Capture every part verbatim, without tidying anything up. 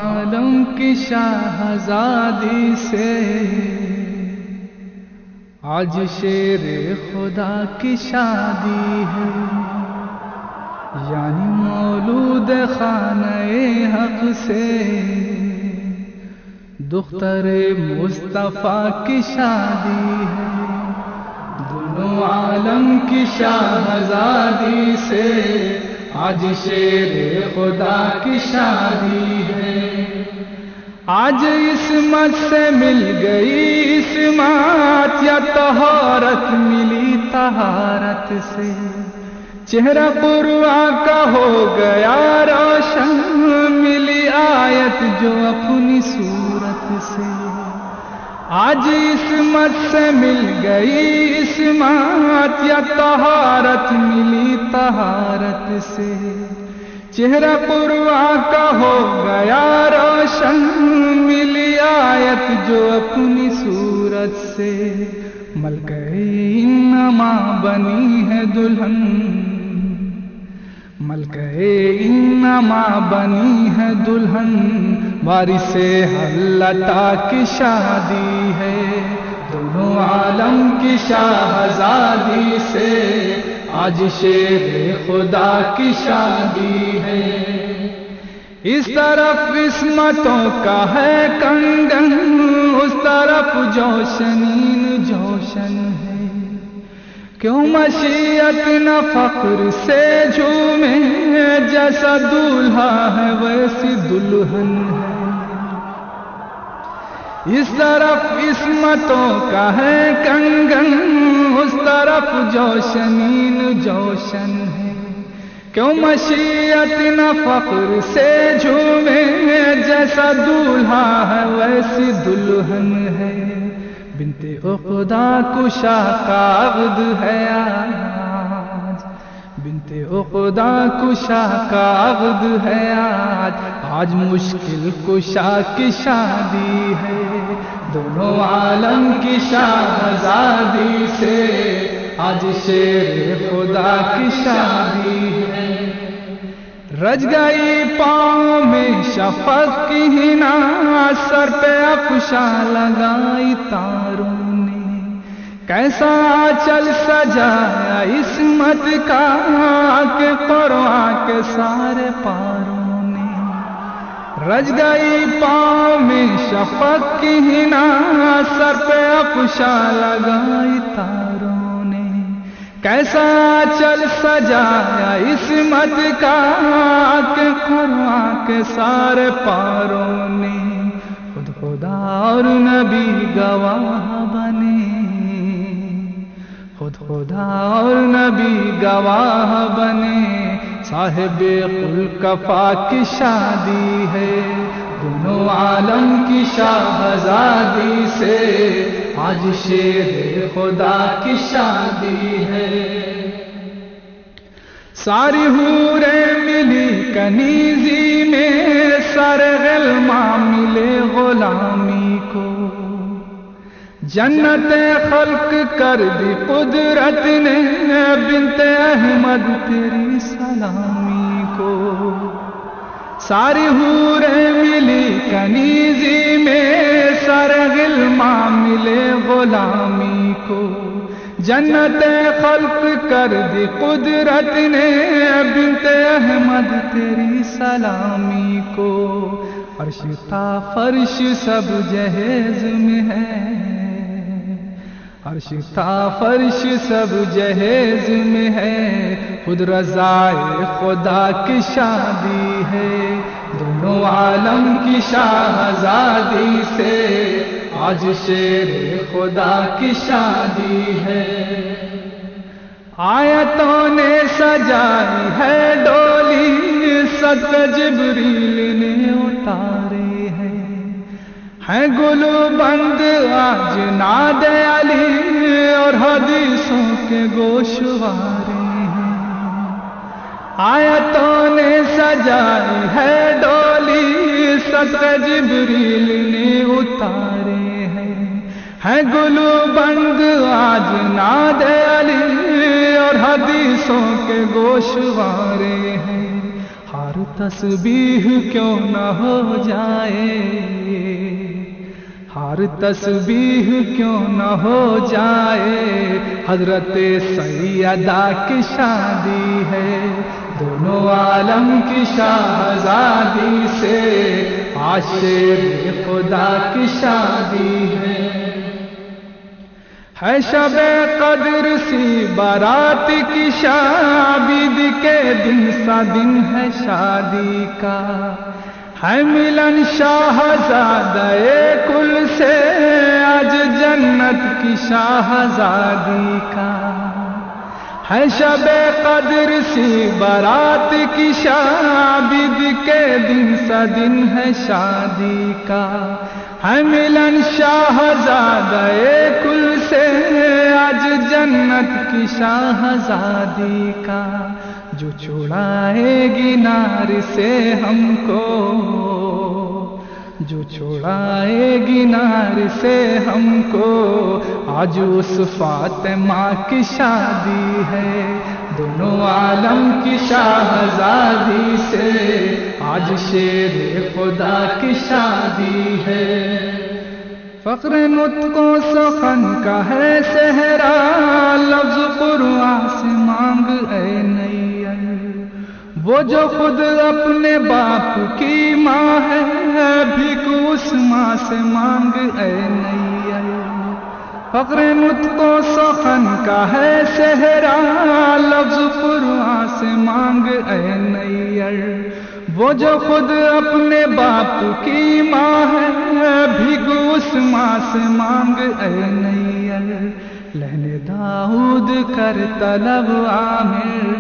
عالم کی شاہزادی سے آج شیر خدا کی شادی ہے، یعنی مولود خانہ حق سے دختر مصطفیٰ کی شادی ہے۔ دونوں عالم کی شاہزادی سے آج شیر خدا کی شادی ہے۔ آج عصمت سے مل گئی عصمت، یا طہارت ملی طہارت سے، چہرہ قرآن کا ہو گیا روشن، ملی آیت جو اپنی صورت سے۔ آج عصمت سے مل گئی عصمت، یا طہارت ملی طہارت سے، چہرہ قرآن کا ہو گیا روشن، ملی آیت جو اپنی صورت سے۔ ملکہ انما بنی ہے دلہن، ملکہ انما بنی ہے دلہن، وارث حلتا کی شادی ہے۔ دونوں عالم کی شاہزادی سے آج شیر خدا کی شادی ہے۔ اس طرف عصمتوں کا ہے کنگن، اس طرف جوشنین جوشن ہے، کیوں مشیت نہ فخر سے جھومے، جیسا دولہا ہے ویسی دلہن ہے۔ اس طرف عصمتوں کا ہے کنگن، اس طرف جوشنین جوشن ہے، کیوں مشیت نہ فخر سے جھومے، جیسا دولہا ہے ویسی دلہن ہے۔ بنت عقدہ کشا کا عقد ہے آج، بنت عقدہ کشا کا عقد ہے آج، آج مشکل کشا کی شادی ہے۔ دونوں عالم کی شاہزادی سے آج شیر خدا کی شادی ہے۔ رج گئی پاؤں میں شفق کی ہنا، سر پہ افشا لگائی تاروں نے، کیسا چل سجایا عصمت کا کہ قرآن کے سارے پاروں نے۔ رج گئی پاؤں میں شفق کی ہنا، سر پہ افشا لگائی تاروں نے، کیسا چل سجایا عصمت کا کہ قرآن کے سارے پاروں نے۔ خود خدا اور نبی گواہ بنے، خود خدا اور نبی گواہ بنے، صاحب خلقفا کی شادی ہے۔ دونوں عالم کی شاہزادی سے آج شیر خدا کی شادی ہے۔ ساری حوریں ملی کنیزی میں، سارے غلمان ملے غلامی کو، جنت خلق کر دی قدرت نے، بنت احمد تیری سلامی کو۔ ساری حوریں ملی کنیزی میں، سارے غلمان ملے غلامی کو، جنت خلق کر دی قدرت نے، بنت احمد تیری سلامی کو۔ عرش تا فرش سب جہیز میں ہے، عرش تا فرش سب جہیز میں ہے، خود رضائے خدا کی شادی ہے۔ دونوں عالم کی شاہزادی سے آج شیر خدا کی شادی ہے۔ آیتوں نے سجائی ہے ڈولی، صدق جبریل نے اتارے ہیں، ہے گلو بند آج ناد علی، اور حدیثوں کے گوشوارے ہیں۔ آیتوں نے سجائی ہے ڈولی، صدق جبریل نے اتارے ہیں، ہے گلو بند آج ناد علی، اور حدیثوں کے گوشوارے ہیں۔ ہار تسبیح کیوں نہ ہو جائے، ہر تسبیح کیوں نہ ہو جائے، حضرت سیدہ کی شادی ہے، دونوں عالم کی شہزادی سے عاشق خدا کی شادی ہے۔ ہے شب قدر سی بارات کی شابید کے دن سا دن ہے شادی کا، ہے ملن شاہزادہ کل سے آج جنت کی شاہزادی کا، ہے شب قدر سی بارات کی شابید کے دن سا دن ہے شادی کا، ہے ملن شاہزادہ کل سے آج جنت کی شاہزادی کا، جو چھڑائے گی نار سے ہم کو، جو چھڑائے گی نار سے ہم کو، آج اس فاطمہ کی شادی ہے، دونوں عالم کی شہزادی سے آج شیر خدا کی شادی ہے۔ فقر نطق و سخن کا ہے صحرا، لفظ قرآن سے مانگ اے نیر، وہ جو خود اپنے باپ کی ماں ہے، بھیک اس ماں سے مانگ اے نیر۔ فقر نطق و سخن کا ہے صحرا، لفظ قرآن سے مانگ اے نیر، وہ جو خود اپنے باپ کی ماں ہے، بھیگ اس ماں سے مانگ اے نیر۔ لہن داؤد کر طلب عامر،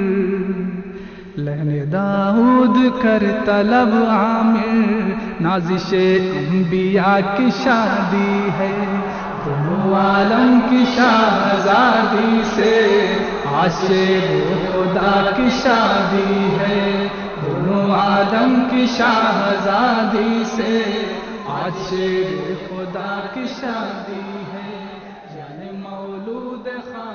لہن داؤد کر طلب عامر، نازش انبیاء کی شادی ہے، دونوں عالم کی شہزادی سے عاشق خدا کی شادی ہے، دونوں عالم کی شہزادی سے عاشق خدا کی شادی ہے، یعنی مولود خدا